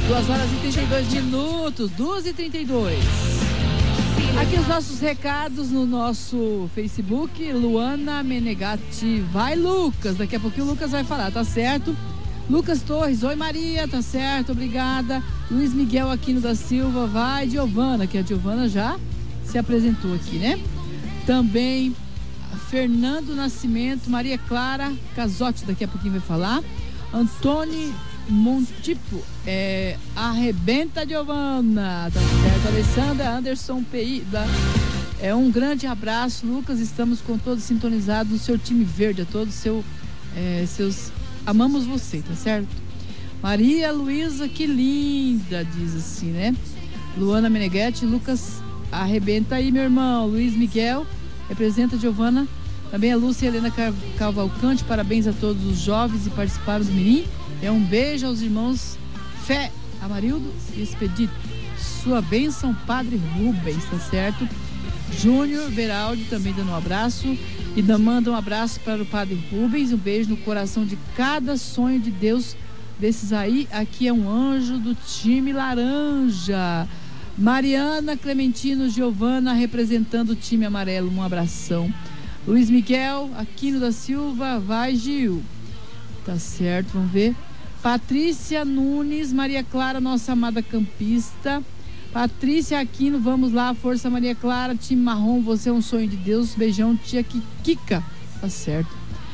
2h32, 2h32. Aqui os nossos recados no nosso Facebook. Luana Menegatti. Vai, Lucas. Daqui a pouquinho o Lucas vai falar, tá certo? Lucas Torres. Oi, Maria. Tá certo, obrigada. Luiz Miguel Aquino da Silva. Vai, Giovana, que a Giovana já se apresentou aqui, né? Também Fernando Nascimento. Maria Clara Casotti, daqui a pouquinho vai falar. Antônio Montipo, arrebenta, Giovana, tá certo? Alessandra Anderson PI, um grande abraço, Lucas, estamos com todos sintonizados no seu time verde, a todos seus, amamos você, tá certo? Maria Luísa, que linda, diz assim, né? Luana Meneghetti, Lucas, arrebenta aí, meu irmão. Luiz Miguel, representa Giovana, também a Lúcia Helena Cavalcante, parabéns a todos os jovens que participaram do Mirim. Um beijo aos irmãos Fé, Amarildo e Expedito. Sua bênção, Padre Rubens, tá certo? Júnior Veraldi também dando um abraço. E manda um abraço para o Padre Rubens. Um beijo no coração de cada sonho de Deus desses aí. Aqui é um anjo do time laranja. Mariana Clementino Giovana representando o time amarelo. Um abração. Luiz Miguel Aquino da Silva. Vai, Gil. Tá certo, vamos ver. Patrícia Nunes, Maria Clara, nossa amada campista. Patrícia Aquino, vamos lá, força Maria Clara, time marrom, você é um sonho de Deus. Beijão, tia Kika. Tá certo.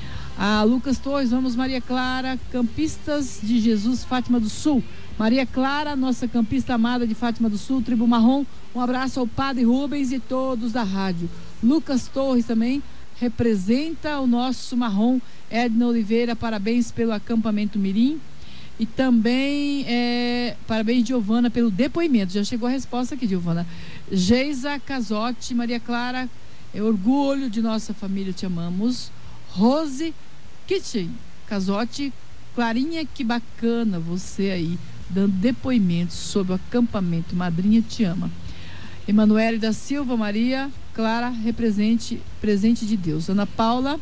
Lucas Torres, vamos Maria Clara, campistas de Jesus, Fátima do Sul. Maria Clara, nossa campista amada de Fátima do Sul, tribo marrom. Um abraço ao Padre Rubens e todos da rádio. Lucas Torres também representa o nosso marrom. Edna Oliveira, parabéns pelo acampamento Mirim. E também parabéns, Giovana, pelo depoimento. Já chegou a resposta aqui, Giovana. Geisa Casotti, Maria Clara, orgulho de nossa família, te amamos. Rose Kitchen Casotti, Clarinha, que bacana você aí dando depoimentos sobre o acampamento. Madrinha te ama. Emanuele da Silva, Maria Clara, presente de Deus. Ana Paula,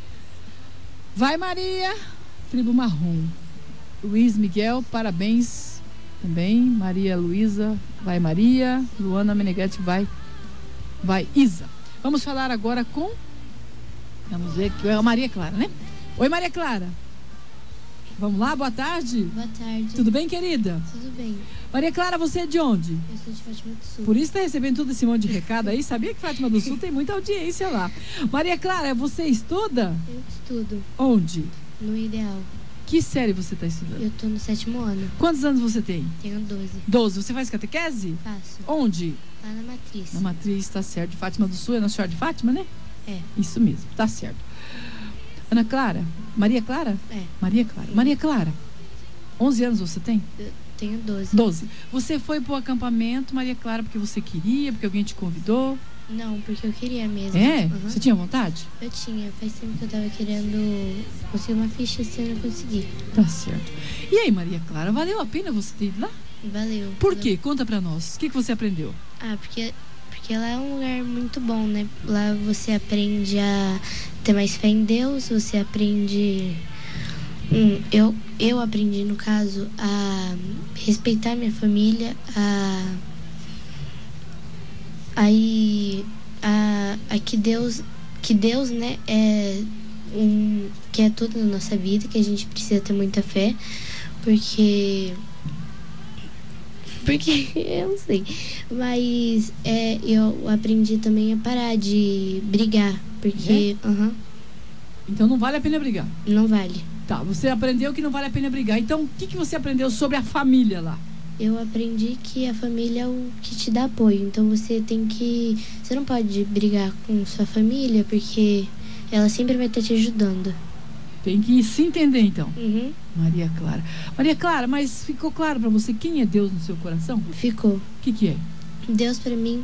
vai, Maria, tribo marrom. Luiz Miguel, parabéns também. Maria Luísa, vai, Maria. Luana Meneghetti, vai Isa. Vamos falar agora com, vamos ver, que é a Maria Clara, né? Oi, Maria Clara. Vamos lá, boa tarde. Boa tarde. Tudo bem, querida? Tudo bem. Maria Clara, você é de onde? Eu sou de Fátima do Sul. Por isso está recebendo todo esse monte de recado aí. Sabia que Fátima do Sul tem muita audiência lá. Maria Clara, você estuda? Eu estudo. Onde? No Ideal. Que série você está estudando? Eu estou no 7º ano. Quantos anos você tem? Tenho 12. 12. Você faz catequese? Faço. Onde? Lá na Matriz. Na Matriz, tá certo. De Fátima do Sul, é Nossa Senhora de Fátima, né? É. Isso mesmo, tá certo. Ana Clara? Maria Clara? É. Maria Clara. Maria Clara, 11 anos você tem? Eu tenho 12. 12. Você foi pro acampamento, Maria Clara, porque você queria, porque alguém te convidou? Não, porque eu queria mesmo. É? Uhum. Você tinha vontade? Eu tinha. Faz tempo que eu tava querendo conseguir uma ficha, esse ano eu consegui. Tá certo. E aí, Maria Clara, valeu a pena você ter ido lá? Valeu. Por quê? Conta pra nós. O que você aprendeu? Porque lá é um lugar muito bom, né? Lá você aprende a ter mais fé em Deus, você aprende... Eu aprendi, no caso, a respeitar minha família, que Deus, né, que é tudo na nossa vida, que a gente precisa ter muita fé, porque eu não sei, mas eu aprendi também a parar de brigar, porque Então não vale a pena brigar? Não vale. Tá, você aprendeu que não vale a pena brigar. Então, o que você aprendeu sobre a família lá? Eu aprendi que a família é o que te dá apoio. Então, você não pode brigar com sua família, porque ela sempre vai estar te ajudando. Tem que se entender, então. Uhum. Maria Clara. Maria Clara, mas ficou claro pra você quem é Deus no seu coração? Ficou. O que é? Deus, pra mim,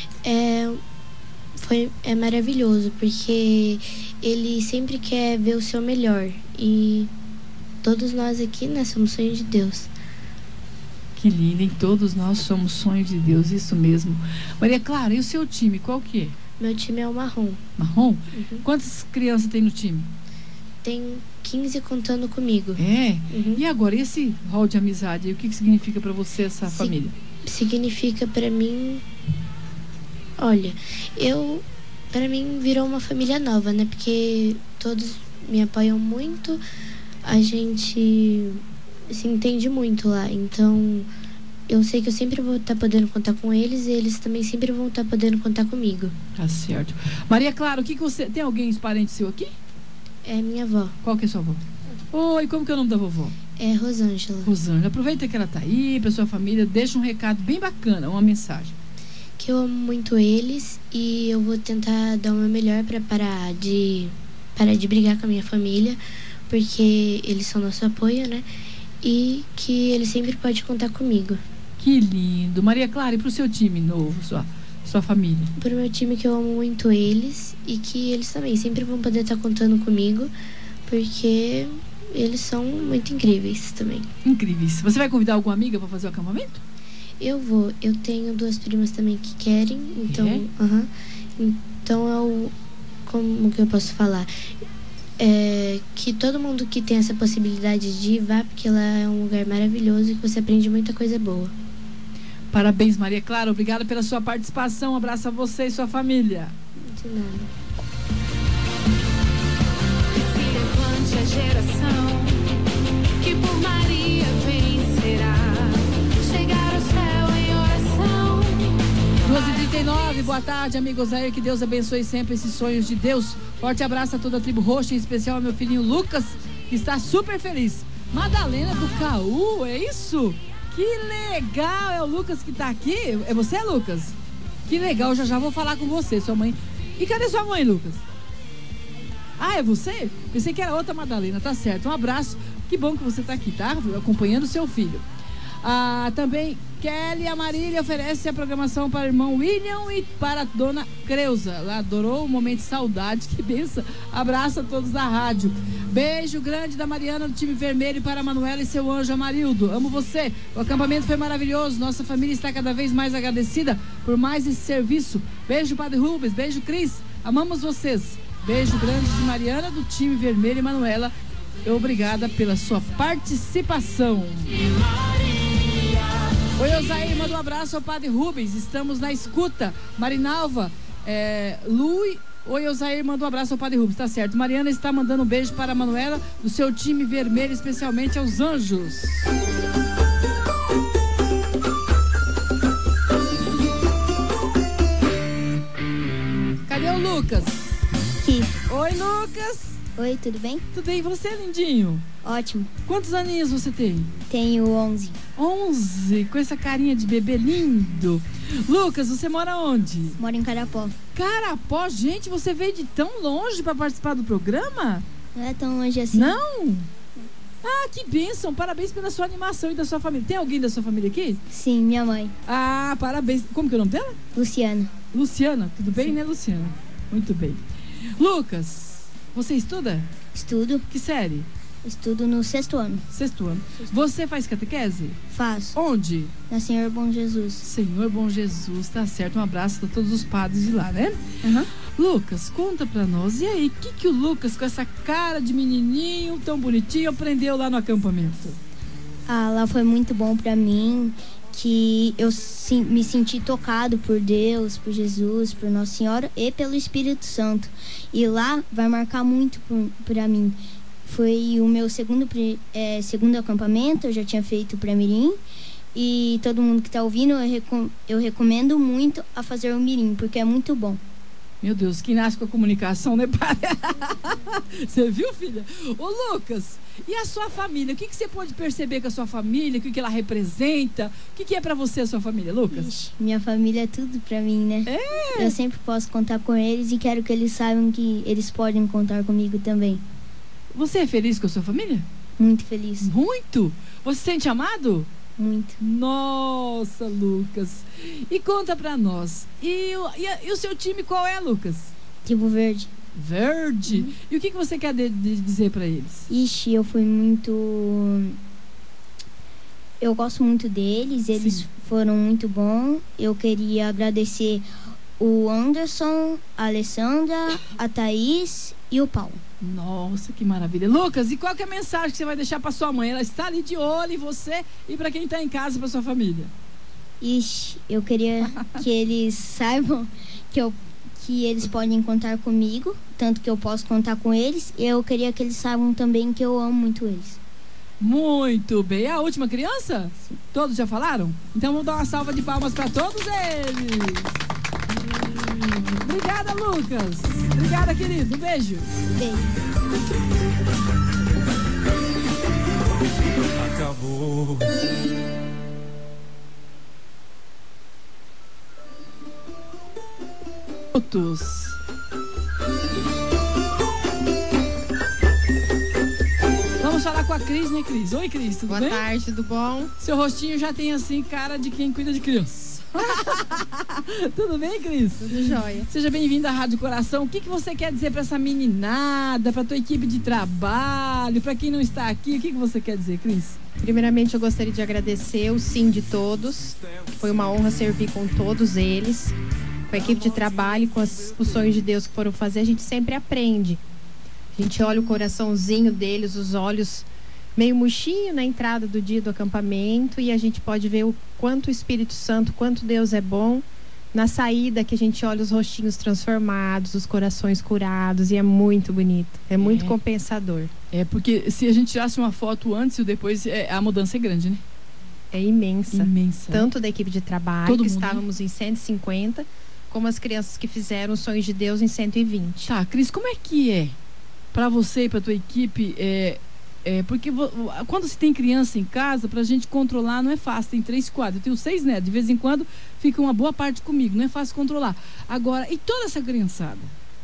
é maravilhoso, porque Ele sempre quer ver o seu melhor. E todos nós aqui, né, somos sonhos de Deus. Que lindo, hein? Todos nós somos sonhos de Deus, isso mesmo. Maria Clara, e o seu time, qual que é? Meu time é o marrom. Marrom? Uhum. Quantas crianças tem no time? tenho 15 contando comigo. É? Uhum. E agora, esse rol de amizade, o que significa para você essa família? Significa para mim... Olha, para mim virou uma família nova, né? Porque todos me apoiam muito, a gente se entende muito lá. Então, eu sei que eu sempre vou estar podendo contar com eles e eles também sempre vão estar podendo contar comigo. Tá certo. Maria Clara, o que você... Tem alguém parente seu aqui? É minha avó. Qual que é sua avó? Oi, como que é o nome da vovó? É Rosângela. Rosângela, aproveita que ela tá aí, pra sua família, deixa um recado bem bacana, uma mensagem. Que eu amo muito eles e eu vou tentar dar o meu melhor para parar de brigar com a minha família, porque eles são nosso apoio, né? E que eles sempre podem contar comigo. Que lindo. Maria Clara, e pro seu time novo, sua família? Pro meu time, que eu amo muito eles e que eles também sempre vão poder estar contando comigo, porque eles são muito incríveis também. Incríveis. Você vai convidar alguma amiga para fazer o acampamento? Eu vou. Eu tenho 2 primas também que querem, então... Então, como que eu posso falar? Que todo mundo que tem essa possibilidade de ir, vá, porque lá é um lugar maravilhoso e que você aprende muita coisa boa. Parabéns, Maria Clara. Obrigada pela sua participação. Um abraço a você e sua família. De nada. Se levante a geração que por Maria vencerá. Chegar ao céu em oração. 2h39, boa tarde, amigo Zair. Que Deus abençoe sempre esses sonhos de Deus. Forte abraço a toda a tribo roxa, em especial ao meu filhinho Lucas, que está super feliz. Madalena do Caú, é isso? Que legal, é o Lucas que está aqui? É você, Lucas? Que legal, já vou falar com você, sua mãe. E cadê sua mãe, Lucas? Ah, é você? Pensei que era outra Madalena, tá certo. Um abraço, que bom que você está aqui, tá? Acompanhando o seu filho. Também Kelly Amarília oferece a programação para o irmão William e para a dona Creuza. Ela adorou o momento de saudade, que benção. Abraço a todos da rádio. Beijo grande da Mariana do time vermelho para a Manuela e seu anjo Amarildo. Amo você. O acampamento foi maravilhoso. Nossa família está cada vez mais agradecida por mais esse serviço. Beijo, Padre Rubens. Beijo, Cris. Amamos vocês. Beijo grande de Mariana do time vermelho e Manuela. Obrigada pela sua participação. Oi, Osair, manda um abraço ao Padre Rubens. Estamos na escuta. Marinalva, Oi, Osair, manda um abraço ao Padre Rubens. Tá certo. Mariana está mandando um beijo para a Manuela, do seu time vermelho, especialmente aos anjos. Cadê o Lucas? Aqui. Oi, Lucas. Oi, tudo bem? Tudo bem, e você, lindinho? Ótimo. Quantos aninhos você tem? Tenho 11. 11, com essa carinha de bebê lindo. Lucas, você mora onde? Moro em Carapó. Carapó, gente, você veio de tão longe para participar do programa? Não é tão longe assim. Não? Ah, que bênção, parabéns pela sua animação e da sua família. Tem alguém da sua família aqui? Sim, minha mãe. Ah, parabéns. Como que é o nome dela? Luciana. Luciana, tudo bem, Sim. né, Luciana? Muito bem. Lucas, você estuda? Estudo. Que série? Estudo no 6º ano. 6º ano. Você faz catequese? Faço. Onde? Na Senhor Bom Jesus. Senhor Bom Jesus, tá certo. Um abraço a todos os padres de lá, né? Uhum. Lucas, conta pra nós. E aí, o que o Lucas, com essa cara de menininho tão bonitinho, aprendeu lá no acampamento? Lá foi muito bom pra mim, que eu me senti tocado por Deus, por Jesus, por Nossa Senhora e pelo Espírito Santo. E lá vai marcar muito pra mim. Foi o meu segundo acampamento, eu já tinha feito para Mirim. E todo mundo que está ouvindo, eu recomendo muito a fazer o Mirim, porque é muito bom. Meu Deus, quem nasce com a comunicação, né, pai? Você viu, filha? Ô, Lucas, e a sua família? O que você pode perceber com a sua família? O que ela representa? O que é para você a sua família, Lucas? Ixi, minha família é tudo para mim, né? É. Eu sempre posso contar com eles e quero que eles saibam que eles podem contar comigo também. Você é feliz com a sua família? Muito feliz. Muito? Você se sente amado? Muito. Nossa, Lucas. E conta pra nós. E o seu time qual é, Lucas? Tribo Verde. Verde? Uhum. E o que você quer dizer pra eles? Ixi, eu fui muito... Eu gosto muito deles, eles Sim. foram muito bons. Eu queria agradecer o Anderson, a Alessandra, a Thaís e o Paulo. Nossa, que maravilha. Lucas, e qual que é a mensagem que você vai deixar para sua mãe? Ela está ali de olho em você e para quem está em casa, para sua família. Ixi, eu queria que eles saibam que eles podem contar comigo, tanto que eu posso contar com eles, e eu queria que eles saibam também que eu amo muito eles. Muito bem. A última criança? Sim. Todos já falaram? Então vamos dar uma salva de palmas para todos eles. Obrigada, Lucas. Obrigada, querido. Um beijo. Beijo. Acabou. Vamos falar com a Cris, né, Cris? Oi, Cris, tudo bem? Boa tarde, tudo bom? Seu rostinho já tem, assim, cara de quem cuida de criança. Tudo bem, Cris? Tudo jóia. Seja bem-vinda à Rádio Coração. O que você quer dizer para essa meninada, para tua equipe de trabalho, para quem não está aqui? O que você quer dizer, Cris? Primeiramente, eu gostaria de agradecer o sim de todos. Foi uma honra servir com todos eles. Com a equipe de trabalho, com os sonhos de Deus que foram fazer, a gente sempre aprende. A gente olha o coraçãozinho deles, os olhos meio murchinho na entrada do dia do acampamento, e a gente pode ver o quanto o Espírito Santo, quanto Deus é bom. Na saída, que a gente olha os rostinhos transformados, os corações curados, e é muito bonito, é muito compensador. É, porque se a gente tirasse uma foto antes e depois, a mudança é grande, né? É imensa. Imensa. Tanto da equipe de trabalho, todo que mundo, estávamos em 150, como as crianças que fizeram os sonhos de Deus em 120. Tá, Cris, como é que é para você e para tua equipe? Porque quando se tem criança em casa, pra gente controlar não é fácil. Tem 3, 4, eu tenho 6 netos. De vez em quando fica uma boa parte comigo, não é fácil controlar. Agora, e toda essa criançada?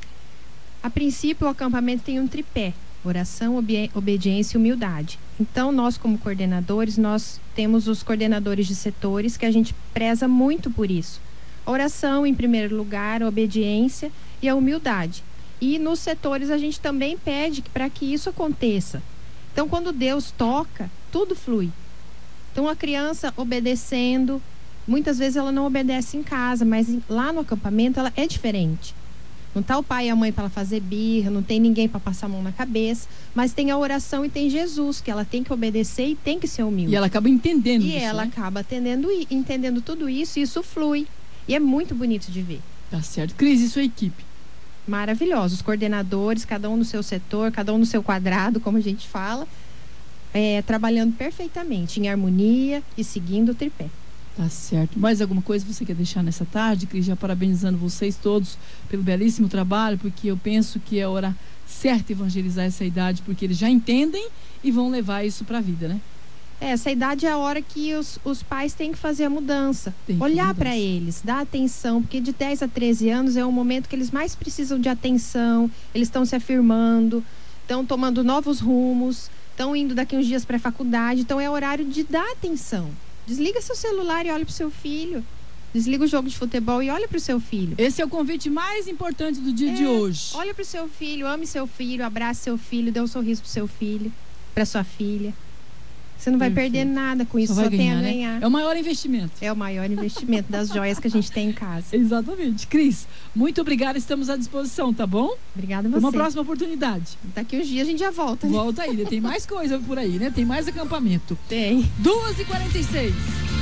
A princípio, o acampamento tem um tripé: oração, obediência e humildade. Então, nós como coordenadores, nós temos os coordenadores de setores, que a gente preza muito por isso. A oração em primeiro lugar, a obediência e a humildade. E nos setores a gente também pede para que isso aconteça. Então, quando Deus toca, tudo flui. Então, a criança obedecendo, muitas vezes ela não obedece em casa, mas lá no acampamento ela é diferente. Não está o pai e a mãe para ela fazer birra, não tem ninguém para passar a mão na cabeça, mas tem a oração e tem Jesus, que ela tem que obedecer e tem que ser humilde. E ela acaba entendendo isso. E ela acaba entendendo tudo isso, e isso flui. E é muito bonito de ver. Tá certo. Cris, e sua equipe? Maravilhosos. Os coordenadores, cada um no seu setor, cada um no seu quadrado, como a gente fala, trabalhando perfeitamente, em harmonia e seguindo o tripé. Tá certo. Mais alguma coisa que você quer deixar nessa tarde, Cris? Já parabenizando vocês todos pelo belíssimo trabalho, porque eu penso que é a hora certa evangelizar essa idade, porque eles já entendem e vão levar isso para a vida, né? Essa idade é a hora que os pais têm que fazer a mudança. Olhar para eles, dar atenção, porque de 10 a 13 anos é o momento que eles mais precisam de atenção, eles estão se afirmando, estão tomando novos rumos, estão indo daqui uns dias para a faculdade, então é horário de dar atenção. Desliga seu celular e olha pro seu filho. Desliga o jogo de futebol e olha pro seu filho. Esse é o convite mais importante do dia de hoje. Olha pro seu filho, ame seu filho, abrace seu filho, dê um sorriso pro seu filho, pra sua filha. Você não vai perder nada com isso, só tem a ganhar. Né? É o maior investimento. É o maior investimento das joias que a gente tem em casa. Exatamente. Cris, muito obrigada, estamos à disposição, tá bom? Obrigada a você. Uma próxima oportunidade. Daqui uns dias a gente já volta. Né? Volta aí, tem mais coisa por aí, né? Tem mais acampamento. Tem. 2h46.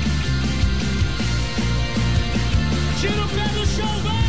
Tira o pé do chão, vai!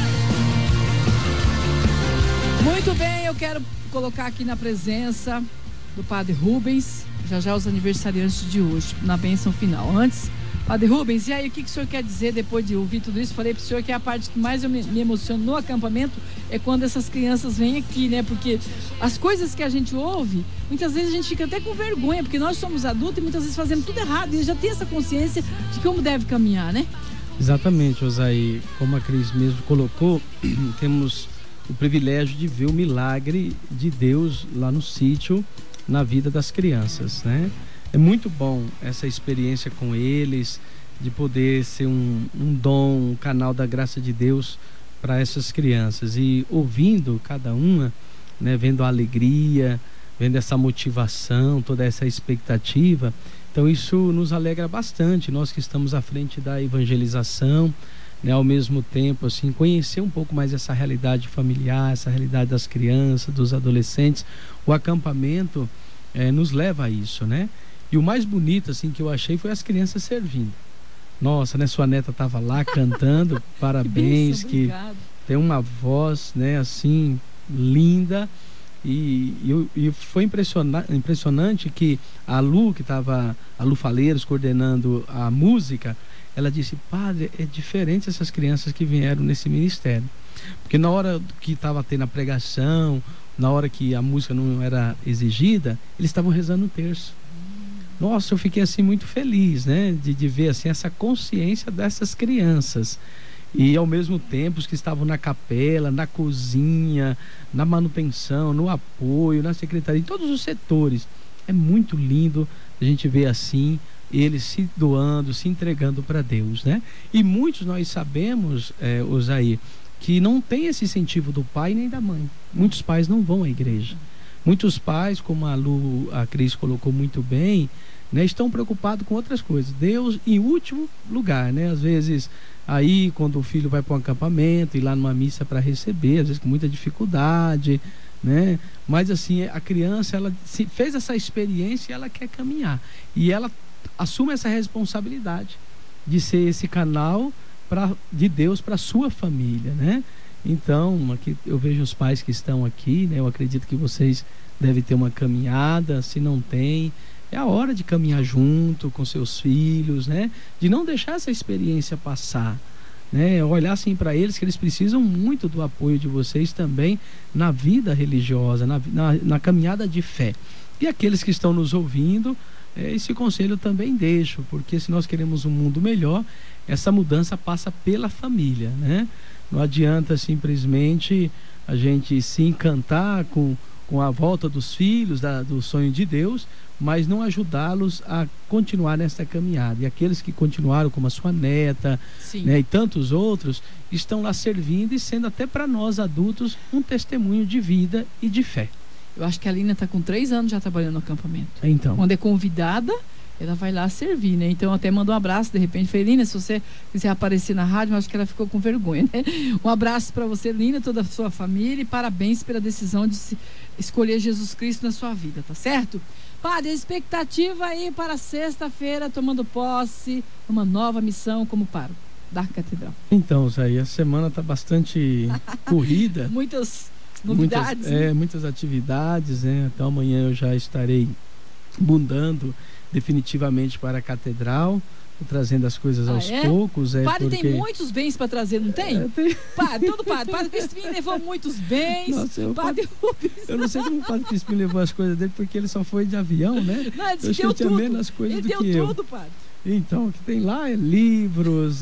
Muito bem, eu quero colocar aqui na presença do Padre Rubens, já os aniversariantes de hoje, na bênção final. Antes, Padre Rubens, e aí, o que o senhor quer dizer depois de ouvir tudo isso? Falei pro senhor que a parte que mais eu me emociono no acampamento é quando essas crianças vêm aqui, né? Porque as coisas que a gente ouve, muitas vezes a gente fica até com vergonha, porque nós somos adultos e muitas vezes fazemos tudo errado, e já tem essa consciência de como deve caminhar, né? Exatamente, Osaí. Como a Cris mesmo colocou, temos o privilégio de ver o milagre de Deus lá no sítio, na vida das crianças, né? É muito bom essa experiência com eles, de poder ser um dom, um canal da graça de Deus para essas crianças. E ouvindo cada uma, né, vendo a alegria, vendo essa motivação, toda essa expectativa, então isso nos alegra bastante, nós que estamos à frente da evangelização, né, ao mesmo tempo, assim, conhecer um pouco mais essa realidade familiar, essa realidade das crianças, dos adolescentes. O acampamento nos leva a isso, né? E o mais bonito, assim, que eu achei foi as crianças servindo. Nossa, né? Sua neta estava lá cantando, parabéns, que tem uma voz, né, assim, linda. E foi impressionante que a Lu, que estava, a Lu Faleiros, coordenando a música, ela disse: padre, é diferente essas crianças que vieram nesse ministério, porque na hora que estava tendo a pregação, na hora que a música não era exigida, eles estavam rezando o terço. Nossa, eu fiquei assim muito feliz, né, de ver assim essa consciência dessas crianças. E ao mesmo tempo os que estavam na capela, na cozinha, na manutenção, no apoio, na secretaria, em todos os setores. É muito lindo a gente ver assim eles se doando, se entregando para Deus, né? E muitos nós sabemos, Osaí, que não tem esse incentivo do pai nem da mãe. Muitos pais não vão à igreja. Muitos pais, como a Cris colocou muito bem, né, estão preocupados com outras coisas. Deus em último lugar, né? Às vezes aí quando o filho vai para um acampamento, ir lá numa missa para receber, às vezes com muita dificuldade, né? Mas assim, a criança, ela fez essa experiência e ela quer caminhar. E ela assume essa responsabilidade de ser esse canal de Deus para a sua família, né? Então, aqui eu vejo os pais que estão aqui, né? Eu acredito que vocês devem ter uma caminhada. Se não tem, é a hora de caminhar junto com seus filhos, né? De não deixar essa experiência passar, né? Olhar assim para eles, que eles precisam muito do apoio de vocês também na vida religiosa, na caminhada de fé. E aqueles que estão nos ouvindo, esse conselho também deixo, porque se nós queremos um mundo melhor, essa mudança passa pela família, né? Não adianta simplesmente a gente se encantar com a volta dos filhos, do sonho de Deus, mas não ajudá-los a continuar nessa caminhada. E aqueles que continuaram, como a sua neta, né, e tantos outros, estão lá servindo e sendo até para nós adultos um testemunho de vida e de fé. Eu acho que a Lina está com 3 anos já trabalhando no acampamento. Então. Quando é convidada, ela vai lá servir, né? Então até mandou um abraço, de repente, falei: Lina, se você quiser aparecer na rádio, mas acho que ela ficou com vergonha, né? Um abraço para você, Lina, toda a sua família, e parabéns pela decisão de escolher Jesus Cristo na sua vida, tá certo? Padre, a expectativa aí para sexta-feira, tomando posse, uma nova missão como pároco da Catedral. Então, Zé, a semana está bastante corrida. Muitas novidades. Muitas atividades, né? Então amanhã eu já estarei mudando definitivamente para a Catedral, trazendo as coisas aos poucos. Padre tem muitos bens para trazer, não tem? Tem. Padre Crispim levou muitos bens. Nossa, eu não sei como o Padre Crispim levou as coisas dele, porque ele só foi de avião, né? Não, ele eu acho que ele tinha menos coisas do que eu. Ele deu tudo, Padre. Então, o que tem lá é livros,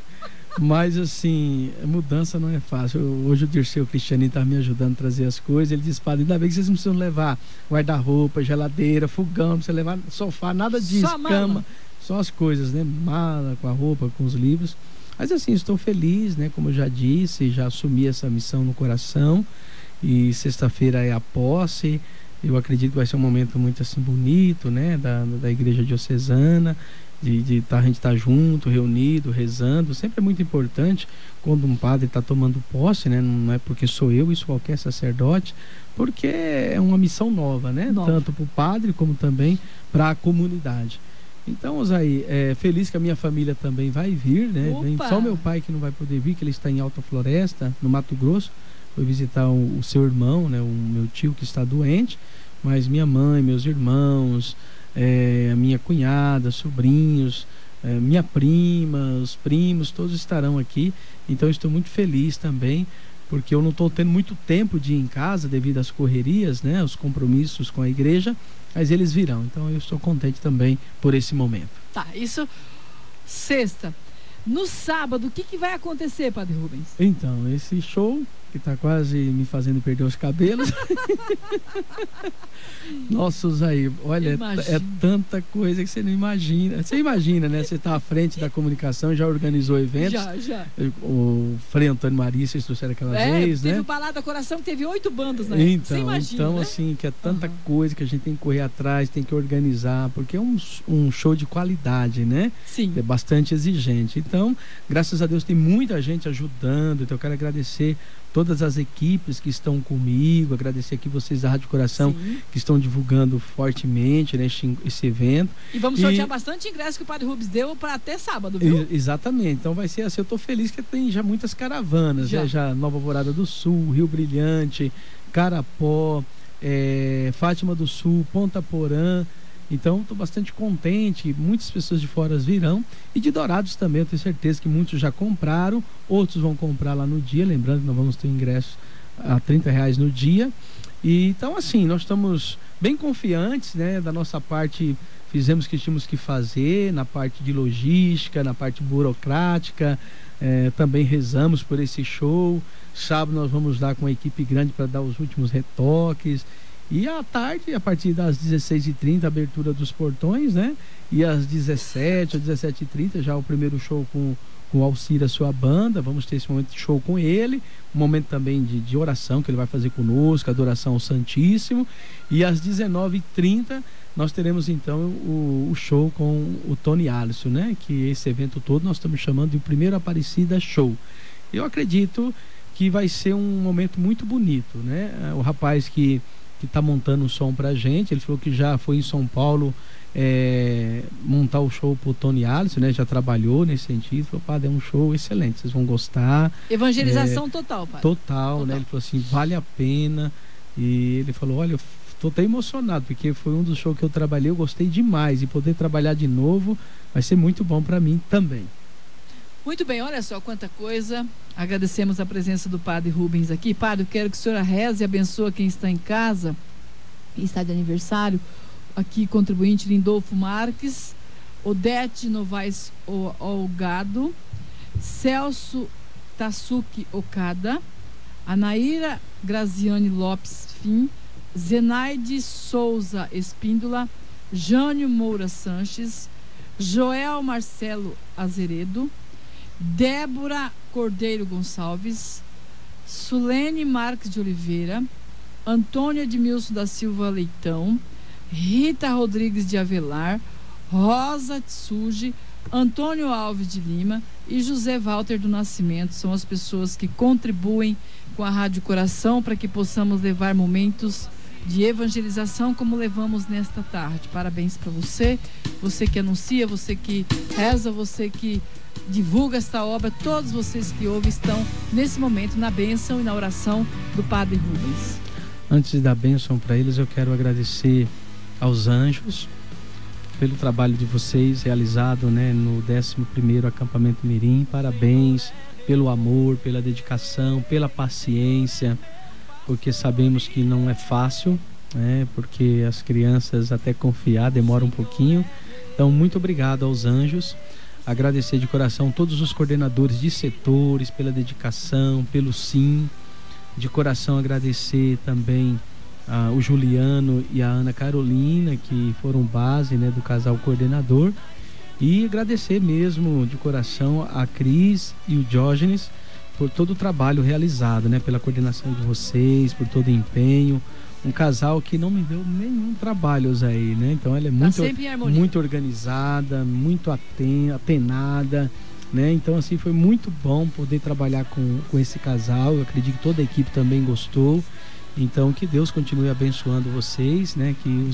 mas assim, mudança não é fácil. Hoje o Dirceu Cristianinho está me ajudando a trazer as coisas. Ele disse: padre, ainda bem que vocês não precisam levar guarda-roupa, geladeira, fogão, não precisa levar sofá, nada disso, cama, só as coisas, né? Mala com a roupa, com os livros. Mas assim, estou feliz, né? Como eu já disse, já assumi essa missão no coração. E sexta-feira é a posse. Eu acredito que vai ser um momento muito assim bonito, né? Da igreja diocesana. A gente tá junto, reunido, rezando. Sempre é muito importante quando um padre está tomando posse, né? Não é porque sou eu, isso qualquer sacerdote, porque é uma missão nova, né? Tanto para o padre como também para a comunidade. Então, Osaí, feliz que a minha família também vai vir, né? Vem só meu pai que não vai poder vir, que ele está em Alta Floresta, no Mato Grosso. Foi visitar o seu irmão, né? O meu tio que está doente, mas minha mãe, meus irmãos, a minha cunhada, sobrinhos, minha prima, os primos, todos estarão aqui. Então estou muito feliz também, porque eu não estou tendo muito tempo de ir em casa devido às correrias, né, os compromissos com a igreja, mas eles virão. Então eu estou contente também por esse momento. Tá, isso sexta. No sábado, o que vai acontecer, Padre Rubens? Então, esse show que tá quase me fazendo perder os cabelos. Nossa, Usaí, olha, é tanta coisa que você não imagina. Você imagina, né? Você tá à frente da comunicação, já organizou eventos. Já. O Frei Antônio Maria, vocês trouxeram aquela vez, teve né? o Balada Coração, que teve 8 bandas, né? Você imagina, então né? assim, que é tanta coisa que a gente tem que correr atrás, tem que organizar, porque é um show de qualidade, né? Sim. É bastante exigente. Então, graças a Deus, tem muita gente ajudando. Então, eu quero agradecer todas as equipes que estão comigo, agradecer aqui vocês da Rádio Coração, que estão divulgando fortemente, né, esse evento. E vamos sortear bastante ingresso que o Padre Rubens deu para até sábado, viu? Exatamente, então vai ser assim, eu estou feliz que tem já muitas caravanas, né? Já Nova Alvorada do Sul, Rio Brilhante, Carapó, Fátima do Sul, Ponta Porã. Então, estou bastante contente, muitas pessoas de fora virão, e de Dourados também, eu tenho certeza que muitos já compraram, outros vão comprar lá no dia, lembrando que nós vamos ter ingresso a R$30 no dia. E, então, assim, nós estamos bem confiantes, né? Da nossa parte, fizemos o que tínhamos que fazer, na parte de logística, na parte burocrática, também rezamos por esse show. Sábado nós vamos lá com uma equipe grande para dar os últimos retoques. E à tarde, a partir das 16h30, abertura dos portões, né? E às 17h, às 17h30, já o primeiro show com o Alcir, a sua banda. Vamos ter esse momento de show com ele. Um momento também de oração que ele vai fazer conosco, adoração ao Santíssimo. E às 19h30, nós teremos então o show com o Tony Alisson, né? Que esse evento todo nós estamos chamando de o primeiro Aparecida Show. Eu acredito que vai ser um momento muito bonito, né? O rapaz que está montando o som pra gente, ele falou que já foi em São Paulo montar o show pro Tony Alisson, né? Já trabalhou nesse sentido. Falou, padre, é um show excelente, vocês vão gostar. Evangelização total, padre. Total, né? Ele falou assim, vale a pena. E ele falou, olha, eu tô até emocionado, porque foi um dos shows que eu trabalhei, eu gostei demais, e poder trabalhar de novo vai ser muito bom para mim também. Muito bem, olha só quanta coisa. Agradecemos a presença do Padre Rubens aqui. Padre, eu quero que o senhor reze e abençoe quem está em casa e está de aniversário. Aqui, contribuinte Lindolfo Marques, Odete Novaes Olgado, Celso Tassuki Okada, Anaíra Graziane Lopes Fim, Zenaide Souza Espíndola, Jânio Moura Sanches, Joel Marcelo Azeredo, Débora Cordeiro Gonçalves, Sulene Marques de Oliveira, Antônio Edmilson da Silva Leitão, Rita Rodrigues de Avelar, Rosa Tsuji, Antônio Alves de Lima e José Walter do Nascimento. São as pessoas que contribuem com a Rádio Coração para que possamos levar momentos de evangelização como levamos nesta tarde. Parabéns para você, você que anuncia, você que reza, você que divulga esta obra. Todos vocês que ouvem estão nesse momento na bênção e na oração do Padre Rubens. Antes de dar bênção para eles, eu quero agradecer aos anjos pelo trabalho de vocês realizado, né, no 11º acampamento Mirim. Parabéns pelo amor, pela dedicação, pela paciência, porque sabemos que não é fácil, né, porque as crianças até confiar demora um pouquinho. Então, muito obrigado aos anjos. Agradecer de coração todos os coordenadores de setores pela dedicação, pelo sim. De coração agradecer também o Juliano e a Ana Carolina, que foram base, né, do casal coordenador. E agradecer mesmo de coração a Cris e o Diógenes por todo o trabalho realizado, né, pela coordenação de vocês, por todo o empenho. Um casal que não me deu nenhum trabalho aí, né? Então ela é muito organizada, muito atenada, né? Então assim, foi muito bom poder trabalhar com esse casal. Eu acredito que toda a equipe também gostou. Então que Deus continue abençoando vocês, né? Que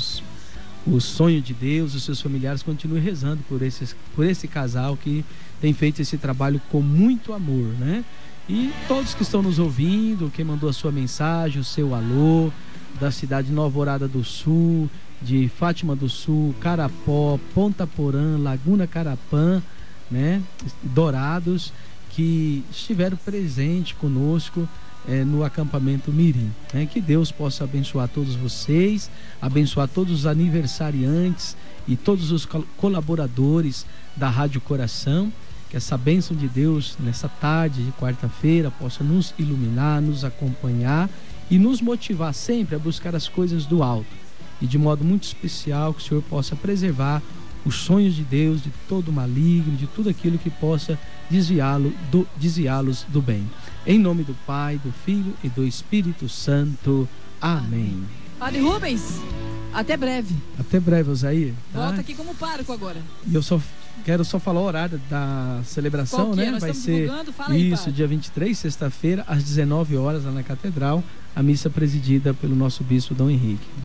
o sonho de Deus, os seus familiares continuem rezando por esse casal que tem feito esse trabalho com muito amor, né? E todos que estão nos ouvindo, quem mandou a sua mensagem, o seu alô, da cidade de Nova Alvorada do Sul, de Fátima do Sul, Carapó, Ponta Porã, Laguna Carapã, né? Dourados, que estiveram presentes conosco no acampamento Mirim, né? Que Deus possa abençoar todos vocês, abençoar todos os aniversariantes e todos os colaboradores da Rádio Coração. Que essa bênção de Deus nessa tarde de quarta-feira possa nos iluminar, nos acompanhar e nos motivar sempre a buscar as coisas do alto. E de modo muito especial que o Senhor possa preservar os sonhos de Deus de todo maligno, de tudo aquilo que possa desviá-los do bem. Em nome do Pai, do Filho e do Espírito Santo. Amém. Padre Rubens, até breve. Até breve, Osaí. Tá? Volta aqui como pároco agora. E eu quero só falar o horário da celebração, Qual que é? né? Nós Vai estamos ser divulgando? Fala aí, isso, padre. dia 23, sexta-feira, às 19 horas, lá na Catedral, a missa presidida pelo nosso bispo Dom Henrique.